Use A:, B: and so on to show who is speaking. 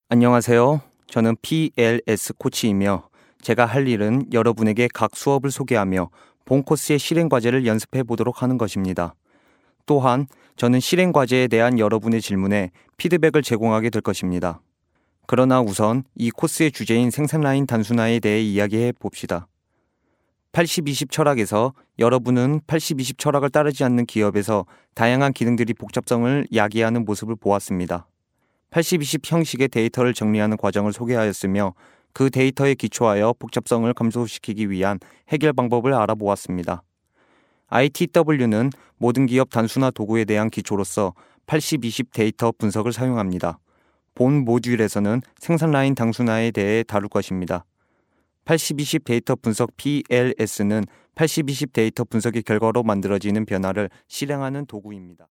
A: 안녕하세요. 저는 PLS 코치이며 제가 할 일은 여러분에게 각 수업을 소개하며 본 코스의 실행 과제를 연습해 보도록 하는 것입니다. 또한 저는 실행 과제에 대한 여러분의 질문에 피드백을 제공하게 될 것입니다. 그러나 우선 이 코스의 주제인 생산라인 단순화에 대해 이야기해 봅시다. 80-20 철학에서 여러분은 80-20 철학을 따르지 않는 기업에서 다양한 기능들이 복잡성을 야기하는 모습을 보았습니다. 80-20 형식의 데이터를 정리하는 과정을 소개하였으며 그 데이터에 기초하여 복잡성을 감소시키기 위한 해결 방법을 알아보았습니다. ITW는 모든 기업 단순화 도구에 대한 기초로서 80-20 데이터 분석을 사용합니다. 본 모듈에서는 생산 라인 단순화에 대해 다룰 것입니다. 80-20 데이터 분석 PLS는 80-20 데이터 분석의 결과로 만들어지는 변화를 실행하는 도구입니다.